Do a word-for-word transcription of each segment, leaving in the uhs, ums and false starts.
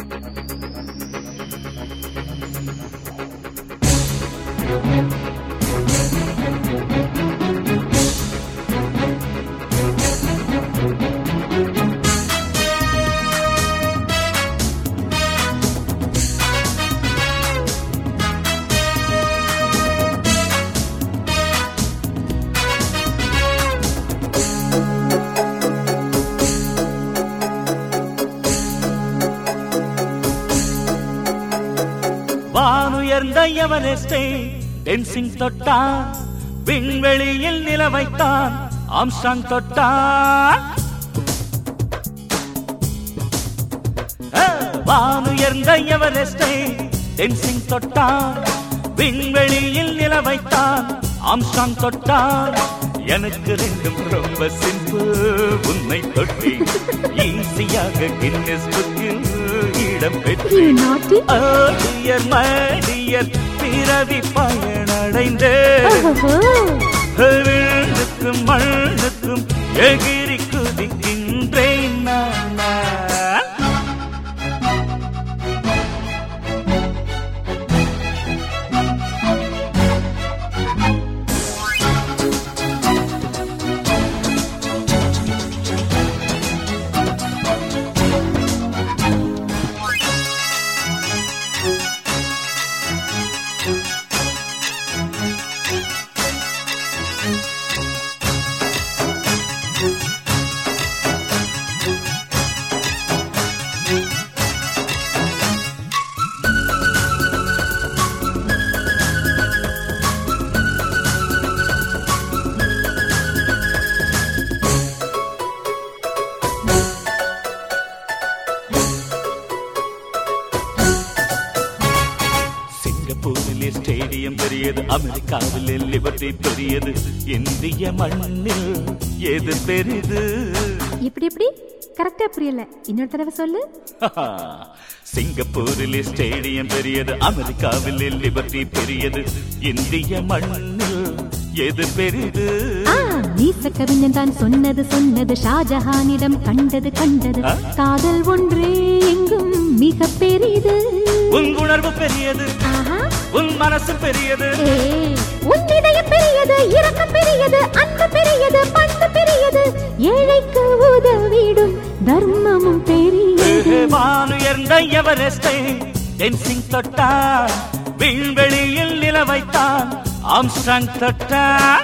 வானுயர்ந்த எவரெஸ்டை டென்சிங் தொட்டான், விண்வெளியில் நிலவைத்தான் ஆம்ஸ்ட்ராங் தொட்டான். வானுயர்ந்த எவரெஸ்டை டென்சிங் தொட்டான், விண்வெளியில் நிலவைத்தான் ஆம்ஸ்ட்ராங் தொட்டான். எனக்கு ரெண்டும் ரொம்ப சிம்பிள், உன்னை தொட்டி ஈஸியாக கின்னஸ் புக்கில் இடம் பெற்று பிறவி பயனடைந்தே விழுக்கும் மண்ணுக்கும் எகிரி குதிக்கின்றேன் நான். ஸ்டேடியம் பெரியது, அமெரிக்காவில் லிபர்ட்டி பெரியது, இந்திய மண்ணில் எது பெரிது? இப்படி இப்படி கரெக்டா புரியல, இன்னொரு தடவை சொல்லு. சிங்கப்பூரில் ஸ்டேடியம் பெரியது, அமெரிக்காவில் லிபர்ட்டி பெரியது, இந்திய மண்ணில் எது பெரிது? நீச கவிஞன் தான் சொன்னது சொன்னது, ஷாஜஹானிடம் கண்டது கண்டது, காதல் ஒன்றே எங்கும் மிக பெரிது. உன் உணர்வு பெரியது, உன் மனசு பெரியது, உன் இதயம் பெரியது, இரக்கம் பெரியது, அன்பு பெரியது, பண்பு பெரியது, ஏழைக்கு உதவிடும் தர்மமும் பெரியது. வானுயர்ந்த எவரெஸ்டை டென்சிங் தொட்டான், விண்வெளியில் நிலவைத்தான் ஆம்ஸ்ட்ராங் தொட்டான்.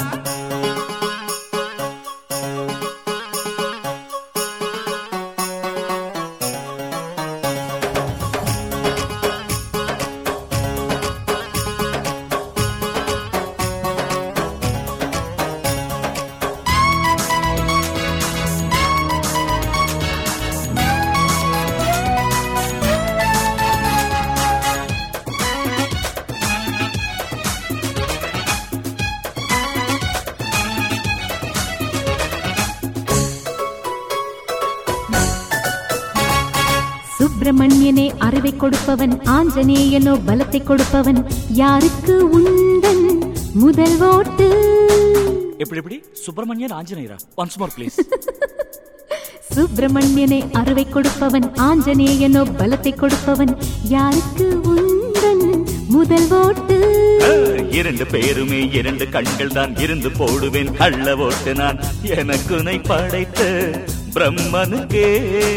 சுப்பிரமணியனே அறிவை கொடுப்பவன், ஆஞ்சநேயனோ பலத்தை கொடுப்பவன், யாருக்கு உந்தன் முதல் ஓட்டு? எப்படி எப்படி சுப்பிரமணியன் ஆஞ்சநேயரா? Once more please. சுப்பிரமணியனே அறிவை கொடுப்பவன், ஆஞ்சநேயனோ பலத்தை கொடுப்பவன், யாருக்கு உந்தன் முதல் ஓட்டு? இரண்டு பேருமே இரண்டு கண்கள் தான், இருந்து போடுவேன் கள்ள ஓட்டு நான். எனக்குனை படைத்த பிரம்மனுக்கே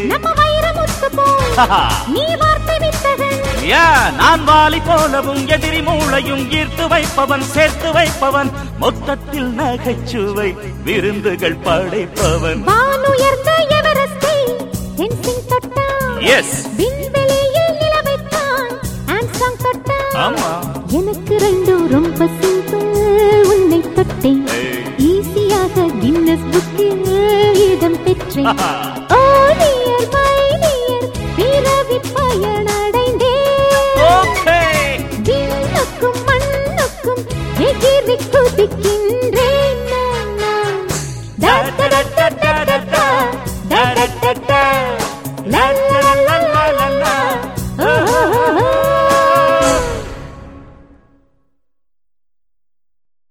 நீ வார்த்தை வித்தகன். நான் வாலி போலவும் எதிரி மூளையும் ஈர்த்து வைப்பவன், சேர்த்து வைப்பவன், மொத்தத்தில் நகைச்சுவை விருந்துகள் படைப்பவன். வானுயர்ந்த எவரெஸ்டை டென்சிங் தொட்டான், எஸ் விண்வெளியில் நிலவைத்தான் ஆம்ஸ்ட்ராங் தொட்டான். ஆமா, எனக்கு ரெண்டும் ரொம்ப சிம்பிள், உன்னை தொட்டேன் ஈஸியாக கின்னஸ் புக்கில் இடம் பெற்றேன்.